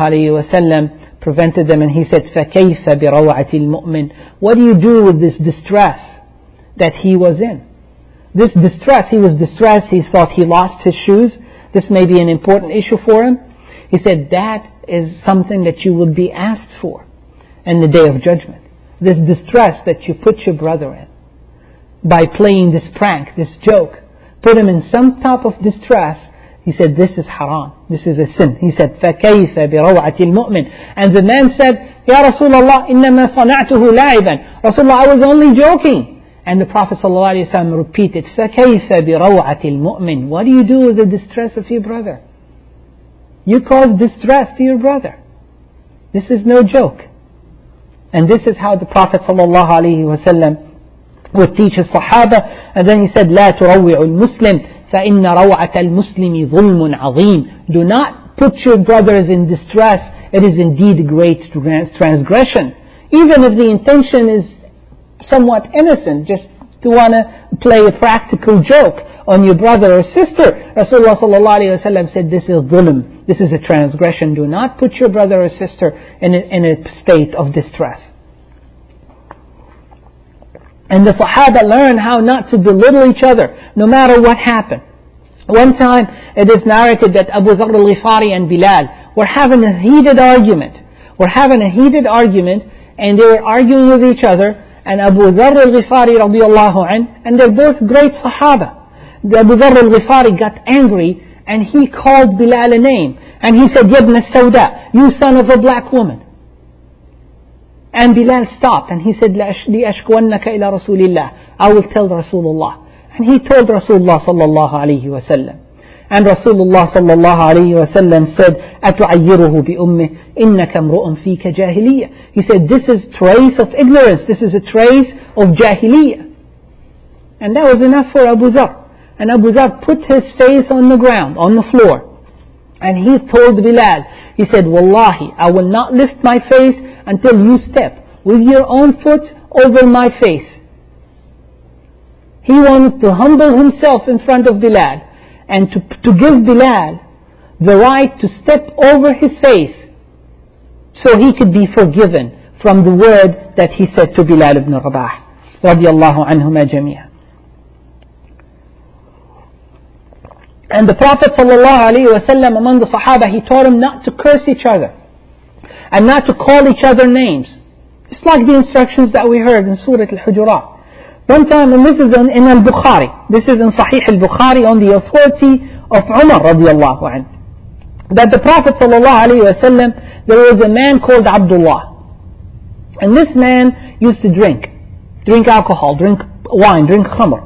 ﷺ prevented them, and he said, فَكَيْفَ بِرَوْعَةِ الْمُؤْمِنِ. What do you do with this distress that he was in? This distress, he was distressed, he thought he lost his shoes. This may be an important issue for him. He said, that is something that you will be asked for in the Day of Judgment. This distress that you put your brother in by playing this prank, this joke, put him in some type of distress. He said, this is haram, this is a sin. He said, فَكَيْفَ بِرَوْعَةِ الْمُؤْمِنِ. And the man said, Ya Rasulullah, إِنَّمَا صَنَعْتُهُ لَعِبًا. Rasulullah, I was only joking. And the Prophet ﷺ repeated, فَكَيْفَ بِرَوْعَةِ الْمُؤْمِنِ. What do you do with the distress of your brother? You cause distress to your brother. This is no joke. And this is how the Prophet ﷺ would teach his Sahaba. And then he said, لا تروع المسلم فإن روعة المسلم ظلم عظيم. Do not put your brothers in distress. It is indeed a great transgression. Even if the intention is somewhat innocent, just to want to play a practical joke on your brother or sister. Rasulullah sallallahu alayhi wa sallam said, this is dhulm. This is a transgression. Do not put your brother or sister in a, in a state of distress. And the Sahaba learn how not to belittle each other, no matter what happened. One time, it is narrated that Abu Dharr al-Ghifari and Bilal were having a heated argument. Were having a heated argument, and they were arguing with each other. And Abu Dharr al-Ghifari radiyallahu anh, and they're both great Sahaba. The Abu Dharr al-Ghifari got angry, and he called Bilal a name. And he said, Yabna Sawda, you son of a black woman. And Bilal stopped, and he said, لِأَشْكُوَنَّكَ إِلَى رَسُولِ اللَّهِ, I will tell Rasulullah. And he told Rasulullah sallallahu alayhi wa sallam. And Rasulullah sallallahu alayhi wa sallam said, أَتُعَيِّرُهُ بِأُمِّهِ إِنَّكَ امْرُؤٌ فِيكَ جَاهِلِيَّةٌ. He said, this is trace of ignorance. This is a trace of jahiliyyah. And that was enough for Abu Dharr. And Abu Dharr put his face on the ground, on the floor. And he told Bilal, he said, Wallahi, I will not lift my face until you step with your own foot over my face. He wanted to humble himself in front of Bilal, and to, to give Bilal the right to step over his face so he could be forgiven from the word that he said to Bilal ibn Rabah radiyallahu anhuma jami'an. And the Prophet sallallahu alaihi wasallam, among the Sahaba, he taught him not to curse each other and not to call each other names. Just like the instructions that we heard in Surah Al-Hujurat. One time, and this is in, in Al-Bukhari, this is in Sahih Al-Bukhari on the authority of Umar radiyallahu anhu, that the Prophet sallallahu alaihi wasallam, there was a man called Abdullah. And this man used to drink, drink alcohol, drink wine, drink khamr.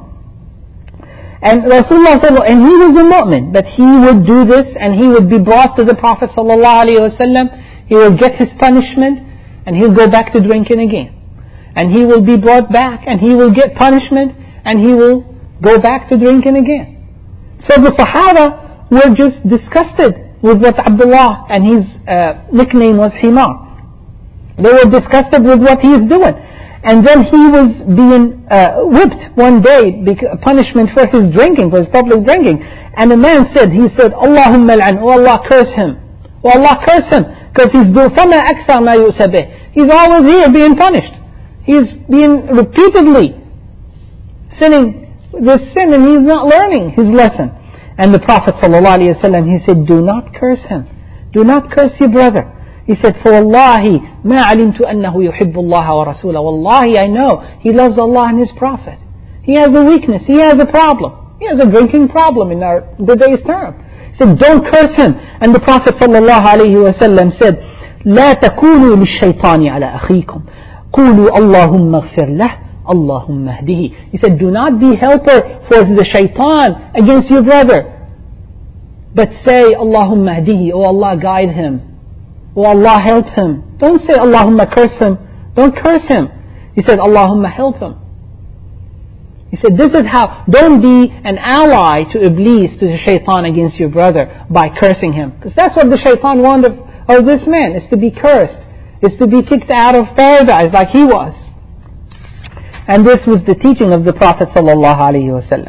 And Rasulullah sallallahu, and he was a mu'min, but he would do this, and he would be brought to the Prophet sallallahu alaihi wasallam. He will get his punishment, and he'll go back to drinking again. And he will be brought back, and he will get punishment, and he will go back to drinking again. So the Sahaba were just disgusted with what Abdullah, and his uh, nickname was Himar. They were disgusted with what he is doing. And then he was being uh, whipped one day, because, punishment for his drinking, for his public drinking. And the man said, he said, Allahumma al'an, oh Allah curse him. Oh Allah curse him, because he's doing, فَمَا أَكْثَرْ مَا يُؤْتَبِهِ. He's always here being punished. He's being repeatedly sinning this sin, and he's not learning his lesson. And the Prophet sallallahu alaihi wasallam, he said, do not curse him. Do not curse your brother. He said, for Wallahi, ma alimtu annahu yuhibbu Allah wa rasulahu. Wallahi, I know he loves Allah and His Prophet. He has a weakness. He has a problem. He has a drinking problem in our today's term. He said, don't curse him. And the Prophet sallallahu alaihi wasallam said, لا تكونوا للشيطان على أخيكم. قولوا اللهم اغفر له. Allahumma hdihi. He said, do not be helper for the shaitan against your brother, but say, Allahumma hdihi, oh Allah, guide him. Oh Allah, help him. Don't say, Allahumma curse him. Don't curse him. He said, Allahumma help him. He said, this is how, don't be an ally to Iblis, to the shaitan against your brother by cursing him. Because that's what the shaitan wanted of, of this man, is to be cursed, is to be kicked out of paradise like he was. And this was the teaching of the Prophet sallallahu alaihi wasallam.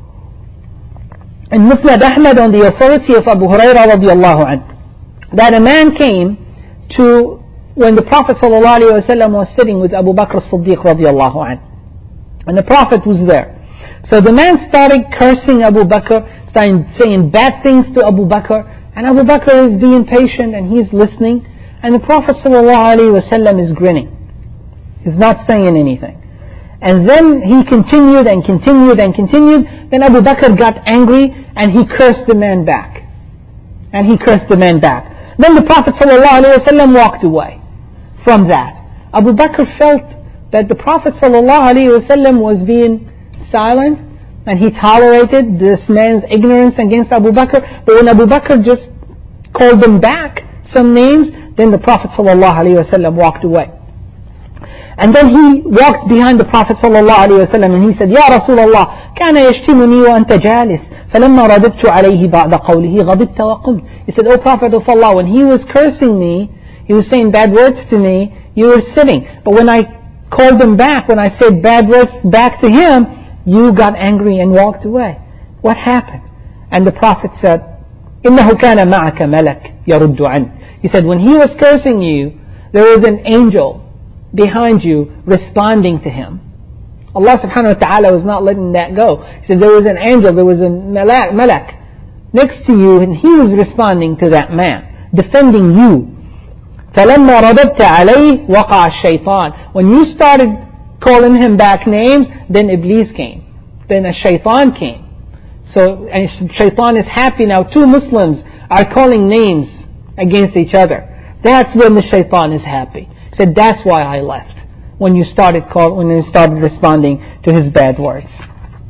In Musnad Ahmad, on the authority of Abu Hurairah radiyallahu anhu, that a man came to, when the Prophet sallallahu alaihi wasallam was sitting with Abu Bakr as-Siddiq radiyallahu anhu, and the Prophet was there. So the man started cursing Abu Bakr, started saying bad things to Abu Bakr, and Abu Bakr is being patient and he's listening, and the Prophet sallallahu alaihi wasallam is grinning. He's not saying anything. And then he continued and continued and continued. Then Abu Bakr got angry and he cursed the man back. And he cursed the man back. Then the Prophet ﷺ walked away from that. Abu Bakr felt that the Prophet ﷺ was being silent and he tolerated this man's ignorance against Abu Bakr. But when Abu Bakr just called them back some names, then the Prophet ﷺ walked away. And then he walked behind the Prophet sallallahu alaihi wasallam and he said, Ya Rasulullah, كان يشتمني وأنت جالس فلما رددت عليه بعد قوله غضبت وقمت. He said, O Prophet of Allah, when he was cursing me, he was saying bad words to me, you were sitting. But when I called him back, when I said bad words back to him, you got angry and walked away. What happened? And the Prophet said, إِنَّهُ كَانَ مَعَكَ مَلَكٌ يَرُدُّ عَنْكَ. He said, when he was cursing you, there was an angel behind you responding to him. Allah subhanahu wa ta'ala was not letting that go. He said there was an angel, there was a malak, malak next to you, and he was responding to that man, defending you. فَلَمَّا رَدَدْتَ عَلَيْهِ وَقَعَ الشَّيْطَانِ. When you started calling him back names, then Iblis came. Then a shaitan came. So, and shaitan is happy now. Two Muslims are calling names against each other. That's when the shaitan is happy. He said, that's why I left. When you started call, when you started responding to his bad words.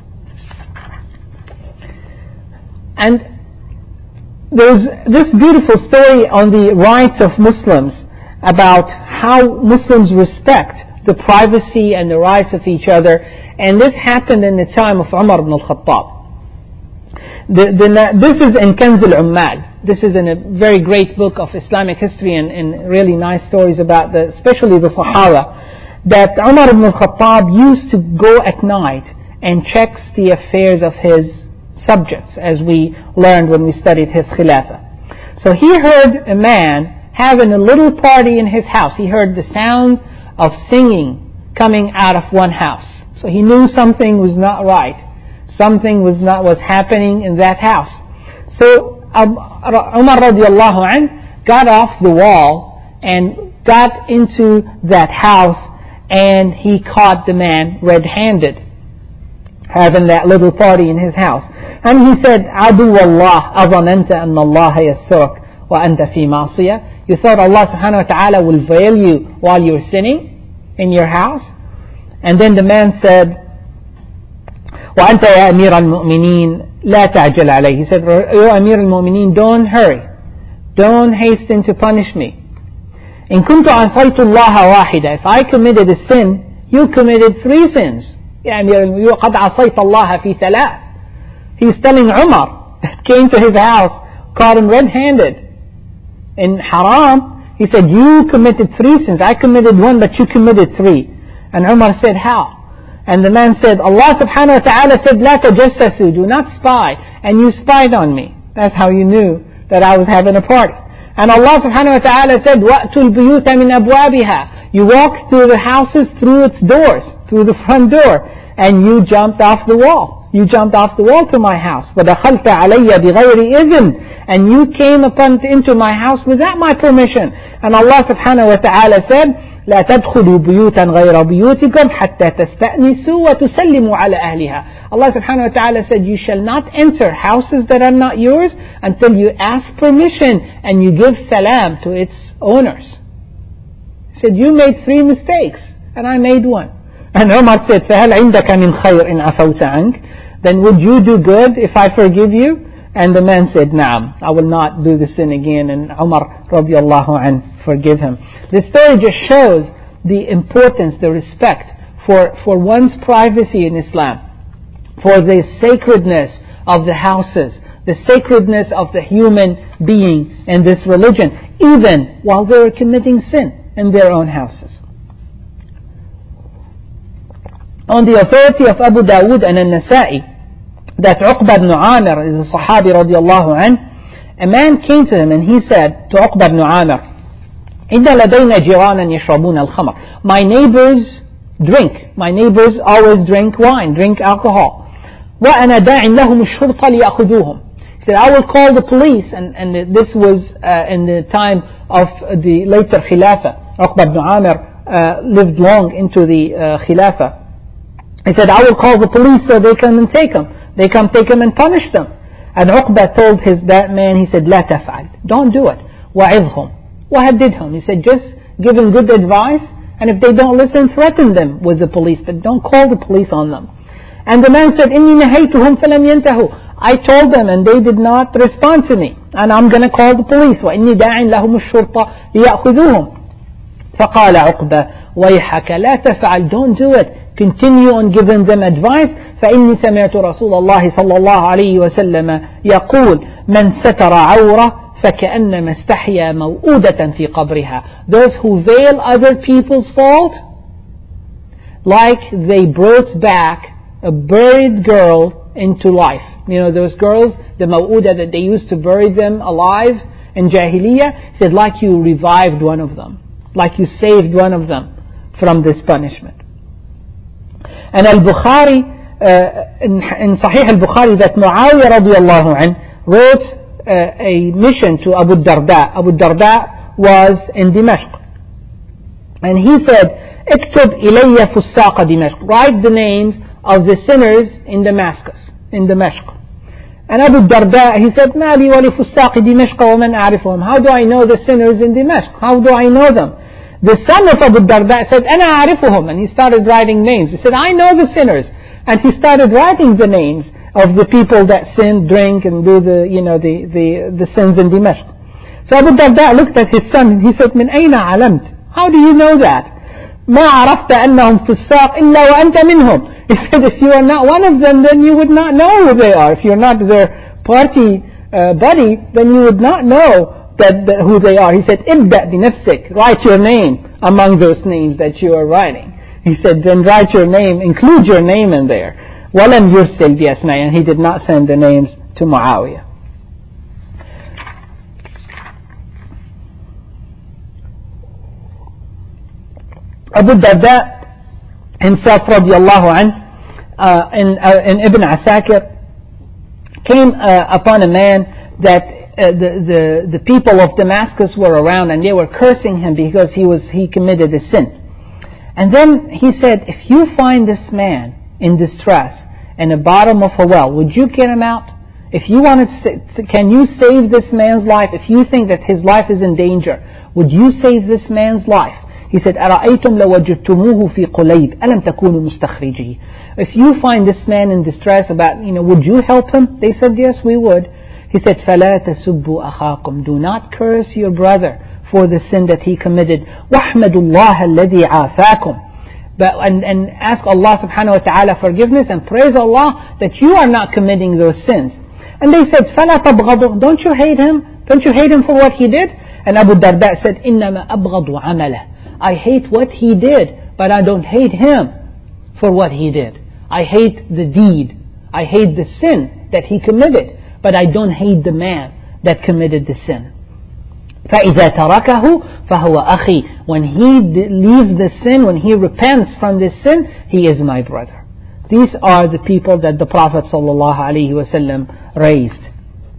And there's this beautiful story on the rights of Muslims about how Muslims respect the privacy and the rights of each other. And this happened in the time of Umar ibn al-Khattab. The, the, this is in Kanz al-Ummal. This is in a very great book of Islamic history and, and really nice stories about the, especially the Sahaba, that Umar ibn al-Khattab used to go at night and checks the affairs of his subjects, as we learned when we studied his Khilafah. So he heard a man having a little party in his house. He heard the sounds of singing coming out of one house. So he knew something was not right. Something was not was happening in that house. So um, Umar radiallahu anh got off the wall and got into that house, and he caught the man red-handed, having that little party in his house. And he said, Adu Allah, أظننت أن الله يسترك وأنت في معصية. You thought Allah subhanahu wa ta'ala will veil you while you're sinning in your house? And then the man said, وأنت يا أمير المؤمنين لا تعجل عليه. He said, O Amir al-Mu'mineen, don't hurry. Don't hasten to punish me. إن كنت عصيت الله واحدة. If I committed a sin, you committed three sins. يا أمير المؤمنين قد عصيت الله في ثلاث. He's telling Umar, that came to his house, caught him red-handed in haram. He said, you committed three sins. I committed one, but you committed three. And Umar said, how? And the man said, Allah subhanahu wa ta'ala said, لا تجسسوا, do not spy. And you spied on me. That's how you knew that I was having a party. And Allah subhanahu wa ta'ala said, وَأْتُوا الْبُيُوتَ مِنْ أَبْوَابِهَا. You walked through the houses through its doors, through the front door, and you jumped off the wall. You jumped off the wall to my house. وَدَخَلْتَ عَلَيَّ بِغَيْرِ إِذْنٍ. And you came upon into my house without my permission. And Allah subhanahu wa ta'ala said, لا تدخلوا بيوتا غير بيوتكم حتى تستأنسوا وتسلموا على أهلها. Allah subhanahu wa ta'ala said, you shall not enter houses that are not yours until you ask permission and you give salam to its owners. He said, you made three mistakes and I made one. And Umar said, فَهَلْ عِنْدَكَ مِنْ خَيْرٍ عَفَوْتَ عَنْكَ. Then would you do good if I forgive you? And the man said, Naam, I will not do the sin again. And Umar radiallahu anh forgive him. This story just shows the importance, the respect for, for one's privacy in Islam, for the sacredness of the houses, the sacredness of the human being in this religion, even while they are committing sin in their own houses. On the authority of Abu Dawood and An-Nasa'i, that Uqba ibn Amir is a Sahabi radiallahu anh, a man came to him and he said to Uqba ibn Amir, إِنَّ لَدَيْنَا جِيرَانًا يَشْرَبُونَ الْخَمْرَ. My neighbors drink. My neighbors always drink wine, drink alcohol. وَأَنَا دَاعٍ لَهُمُ الشُّرْطَ لِيَأْخُذُوهُم. He said, I will call the police. And, and this was uh, in the time of the later Khilafah. Uqba ibn Amir uh, lived long into the uh, Khilafah. He said, I will call the police so they come and take him. They come take him and punish them. And Uqba told his that man, he said, لا تفعل. Don't do it. وَعِظْهُمْ. وَهَدِّدْهُمْ. He said, just give them good advice. And if they don't listen, threaten them with the police. But don't call the police on them. And the man said, إِنِّي نَهَيْتُهُمْ فَلَمْ يَنْتَهُوا. I told them and they did not respond to me. And I'm going to call the police. وَإِنِّي دَاعٍ لَهُمُ الشُّرْطَ لِيَأْخُذُوهُمْ. فَقَالَ عُقْبَةٌ وَيْحَكَ لَا تَفْعَلْ. Don't do it. Continue on giving them advice. فإني سمعت رسول الله صلى الله عليه وسلم يقول من ستر عورة فكأنما استحيا موؤودة في قبرها. Those who veil other people's fault, like they brought back a buried girl into life. You know those girls, the maw'uda that they used to bury them alive in Jahiliyyah, said like you revived one of them, like you saved one of them from this punishment. And Al-Bukhari, uh, in, in Sahih Al-Bukhari, that Muawiyah radiyallahu anh wrote uh, a mission to Abu Darda. Abu Darda was in Dimashq. And he said, اكتب إلي فساق دمشق. Write the names of the sinners in Damascus, in Dimashq. And Abu Darda, he said, ما لي ولفساق دمشق ومن أعرفهم. How do I know the sinners in Dimashq? How do I know them? The son of Abu Darda said, أنا أعرفهم. And he started writing names. He said, I know the sinners. And he started writing the names of the people that sin, drink, and do the, you know, the, the, the sins in Dimashq. So Abu Darda looked at his son and he said, من أين علمت? How do you know that? ما عرفت أنهم فساق إلا وأنت منهم. He said, if you are not one of them, then you would not know who they are. If you're not their party uh, buddy, then you would not know that, that who they are. He said, ابدأ بنفسك. Write your name among those names that you are writing. He said, then write your name, include your name in there. وَلَمْ يُرْسِلْ بِأَسْمَاءِ. And he did not send the names to Muawiyah. Abu Darda himself radiallahu anh, uh, in, uh, in Ibn Asakir, came uh, upon a man that uh, the, the, the people of Damascus were around and they were cursing him because he was he committed a sin. And then he said, if you find this man in distress in the bottom of a well, would you get him out? If you want to, can you save this man's life? If you think that his life is in danger, would you save this man's life? He said, أَرَأَيْتُمْ لَوَجَدْتُمُوهُ فِي قُلَيْبٍ أَلَمْ تَكُونُوا مُسْتَخْرِجِهِ. If you find this man in distress about, you know, would you help him? They said, yes, we would. He said, فَلَا تَسُبُّوا أَخَاكُمْ. Do not curse your brother for the sin that he committed. وَاحْمَدُوا اللَّهَ الَّذِي عَافَاكُمْ. But, and, and ask Allah subhanahu wa ta'ala forgiveness and praise Allah that you are not committing those sins. And they said, فَلَا تَبْغَضُوا. Don't you hate him? Don't you hate him for what he did? And Abu Darda said, إِنَّمَا أَبْغَضُ عَمَلَهُ. I hate what he did, but I don't hate him for what he did. I hate the deed. I hate the sin that he committed, but I don't hate the man that committed the sin. فَإِذَا تَرَكَهُ فَهُوَ أَخِي. When he leaves the sin, when he repents from this sin, he is my brother. These are the people that the Prophet ﷺ raised.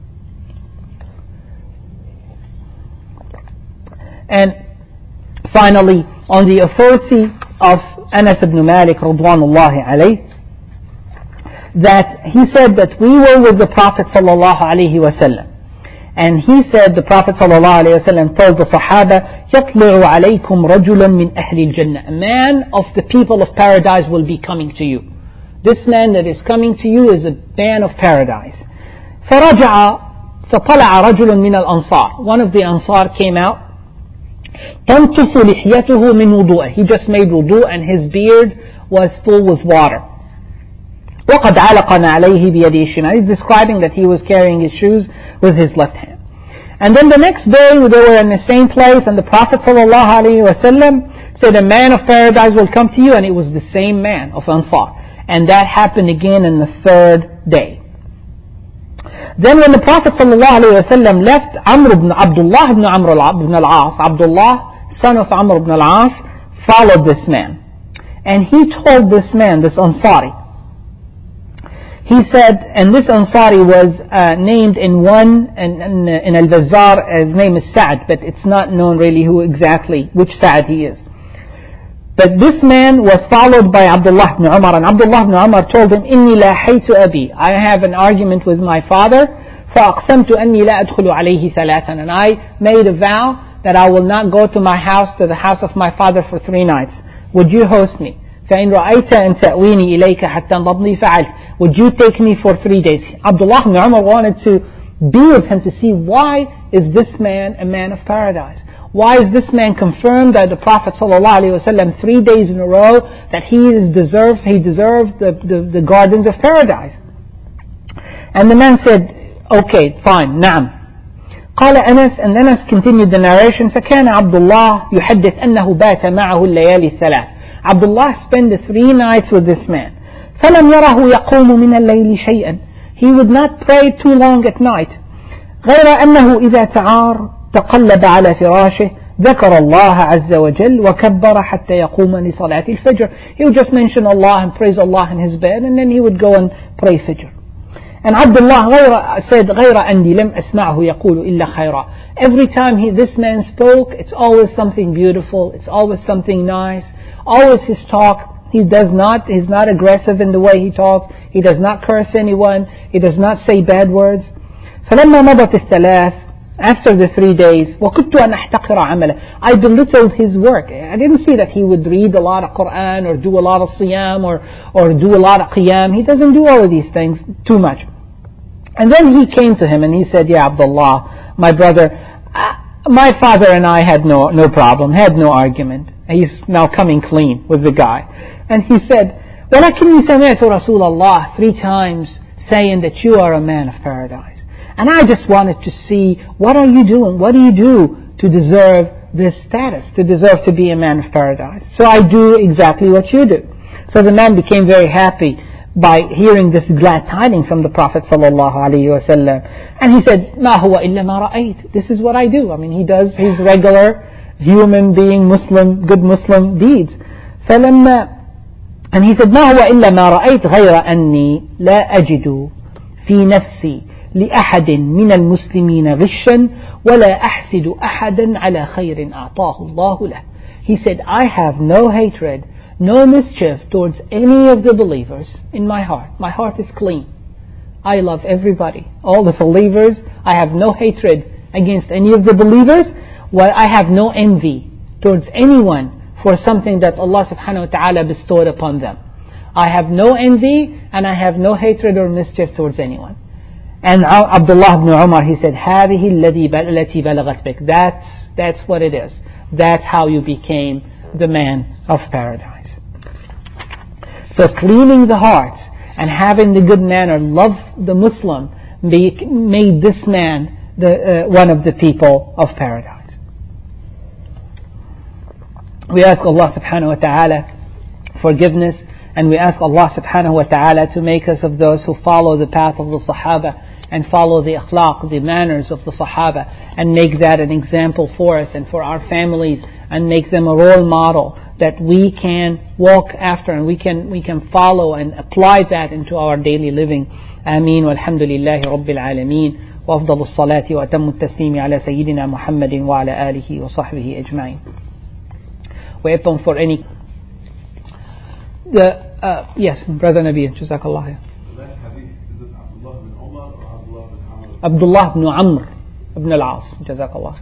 And finally, on the authority of Anas ibn Malik radwanullahi alayh, that he said that we were with the Prophet sallallahu alaihi wasallam, and he said, the Prophet sallallahu alaihi wasallam told the Sahaba, يَطْلِعُ عَلَيْكُمْ رَجُلًا مِنْ أَهْلِ الْجَنَّةِ. A man of the people of paradise will be coming to you. This man that is coming to you is a man of paradise. فَرَجَعَ فَطَلَعَ رَجُلٌ مِنَ الْأَنصَارِ. One of the Ansar came out. تنتف لحيته من وضوءه. He just made wudu and his beard was full with water. وقد علق عليه بيده الشمال. He's describing that he was carrying his shoes with his left hand. And then the next day they were in the same place, and the Prophet ﷺ said, a man of paradise will come to you, and it was the same man of Ansar. And that happened again in the third day. Then when the Prophet ﷺ left, Amr ibn Abdullah ibn Amr ibn al-As, Abdullah, son of Amr ibn al-As, followed this man. And he told this man, this Ansari, he said, and this Ansari was uh, named in one, in, in, in Al-Bazzar, his name is Sa'd, but it's not known really who exactly, which Sa'd he is. But this man was followed by Abdullah ibn Umar, and Abdullah ibn Umar told him, إِنِّي لَاحَيْتُ أَبِي. I have an argument with my father, فَأَقْسَمْتُ أَنِّي لَا أَدْخُلُ عَلَيْهِ ثَلَاثًا. And I made a vow that I will not go to my house, to the house of my father for three nights. Would you host me? فَإِنْ رَأَيْتَ أَنْ تَأْوِينِي إِلَيْكَ حَتَّى انضَبْنِي فَعَلْتُ. Would you take me for three days? Abdullah ibn Umar wanted to be with him to see, why is this man a man of paradise? Why is this man confirmed by the Prophet ﷺ three days in a row that he is deserved, he deserves the, the, the gardens of paradise? And the man said, okay, fine, نعم. قال أنس, and Anas continued the narration, فكان عبد الله يحدث أنه بات معه الليالي الثلاث. Abdullah spent the three nights with this man. فلم يره يقوم من الليل شيئا. He would not pray too long at night. غير أنه إذا تعار تقلب على فراشه ذكر الله عز وجل وكبر حتى يقوم لصلاة الفجر. He would just mention Allah and praise Allah in his bed, and then he would go and pray Fajr. And Abdullah غير, said غير أني لم أسمعه يقول إلا خيرا. Every time he, this man spoke, it's always something beautiful, it's always something nice, always his talk. He does not, he's not aggressive in the way he talks, he does not curse anyone, he does not say bad words. فلما مضت الثلاث, after the three days, وَكُدْتُ أَنْ أَحْتَقِرَ عَمَلًا, I belittled his work. I didn't see that he would read a lot of Quran or do a lot of Siyam or, or do a lot of Qiyam. He doesn't do all of these things too much. And then he came to him and he said, Ya Abdullah, my brother, uh, my father and I had no, no problem, had no argument. He's now coming clean with the guy. And he said, وَلَكِنِّي سَمِعْتُ رَسُولَ اللَّهِ, three times saying that you are a man of paradise. And I just wanted to see, what are you doing? What do you do to deserve this status, to deserve to be a man of paradise? So I do exactly what you do. So the man became very happy by hearing this glad tidings from the Prophet sallallahu alaihi wasallam. And he said, مَا هُوَ إِلَّا مَا رَأَيْتِ. This is what I do. I mean, he does his regular human being Muslim, good Muslim deeds. فلما, and he said, مَا هُوَ إِلَّا مَا رَأَيْتِ غَيْرَ أَنِّي لَا أَجِدُ فِي نَفْسِي لأحد من المسلمين غشا ولا أحسد أحدا على خير أعطاه الله له. He said, I have no hatred, no mischief towards any of the believers in my heart. My heart is clean. I love everybody, all the believers. I have no hatred against any of the believers. Well, I have no envy towards anyone for something that Allah subhanahu wa ta'ala bestowed upon them. I have no envy and I have no hatred or mischief towards anyone. And Abdullah ibn Umar, he said, هذه التي بلغت بك. That's, that's what it is. That's how you became the man of paradise. So cleaning the heart and having the good manner, love the Muslim, made this man the, uh, one of the people of paradise. We ask Allah subhanahu wa ta'ala forgiveness, and we ask Allah subhanahu wa ta'ala to make us of those who follow the path of the Sahaba and follow the akhlaq, the manners of the Sahaba, and make that an example for us and for our families, and make them a role model that we can walk after and we can we can follow and apply that into our daily living. Ameen walhamdulillahi rabbil alameen wa afdalu salati wa atammu taslimi ala sayyidina Muhammadin wa ala alihi wa sahbihi ajma'in. We're open for any the uh, yes, Brother Nabil, Jazakallah. Abdullah ibn Amr ibn al-As, Jazakallah.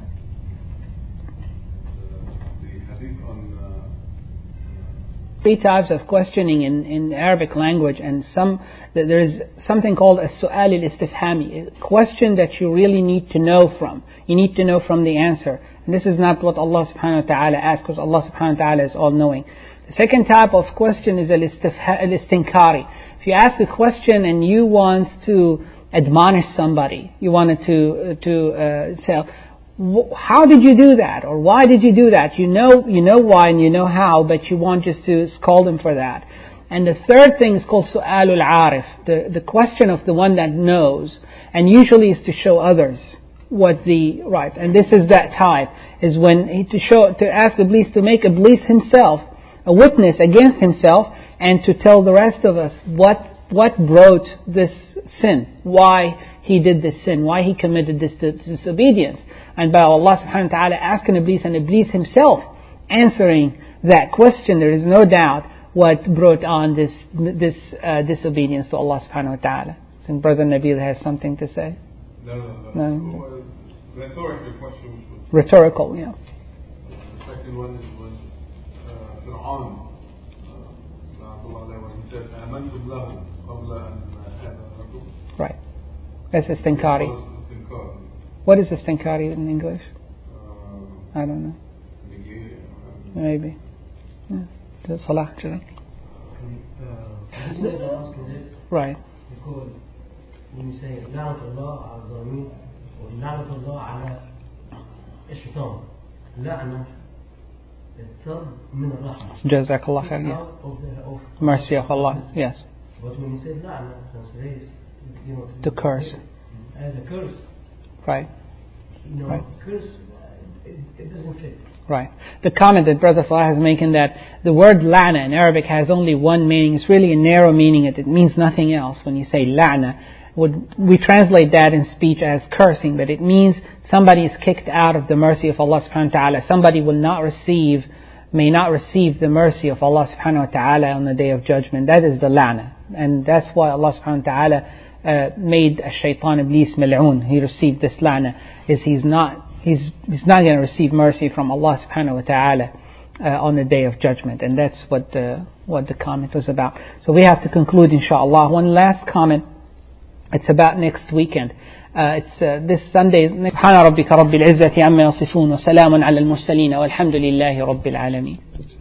Three types of questioning in, in Arabic language, and some there is something called a su'al al-istifhami, a question that you really need to know from. You need to know from the answer. And this is not what Allah subhanahu wa ta'ala asks, because Allah subhanahu wa ta'ala is all-knowing. The second type of question is al-istinkari. If you ask a question and you want to admonish somebody, you wanted to to uh, tell, how did you do that, or why did you do that? You know, you know why and you know how, but you want just to scold him for that. And the third thing is called su'alul arif, the the question of the one that knows, and usually is to show others what the right. And this is that type, is when he, to show to ask Iblis to make Iblis himself a witness against himself, and to tell the rest of us what what brought this sin, why he did this sin, why he committed this disobedience. And by Allah subhanahu wa ta'ala asking Iblis, and Iblis himself answering that question, there is no doubt what brought on this this uh, disobedience to Allah subhanahu wa ta'ala. And Brother Nabil has something to say. No, no, no. no. Rhetorical question. Rhetorical, yeah. The second one is was uh, Fir'aun. Right. That's istinkari. What is istinkari in English? Uh, I don't know. Maybe. Yeah. Salah. Right. Because when you say لعنة الله على الظالمين ولعنة الله على الشيطان لعنة الثرب من الرحمة. Jazakallah khair. Yes. Mercy of Allah. Yes. But when you say لعنة, translate, you know, to curse. As a curse. Right. You know, right. curse, it, it doesn't fit. Right. The comment that Brother Salah has making that the word la'na in Arabic has only one meaning. It's really a narrow meaning. It, it means nothing else. When you say la'na, would, we translate that in speech as cursing, but it means somebody is kicked out of the mercy of Allah subhanahu wa ta'ala. Somebody will not receive, may not receive the mercy of Allah subhanahu wa ta'ala on the day of judgment. That is the la'na. And that's why Allah subhanahu wa ta'ala uh, made Shaitan Iblis mal'oon. He received this la'na. Is he's not He's, he's not going to receive mercy from Allah subhanahu wa ta'ala uh, on the day of judgment. And that's what the, what the comment was about. So we have to conclude inshallah. One last comment. It's about next weekend. Uh, it's uh, this Sunday. سبحان ربك رب العزة عما يصفون وسلام على المرسلين والحمد لله رب العالمين.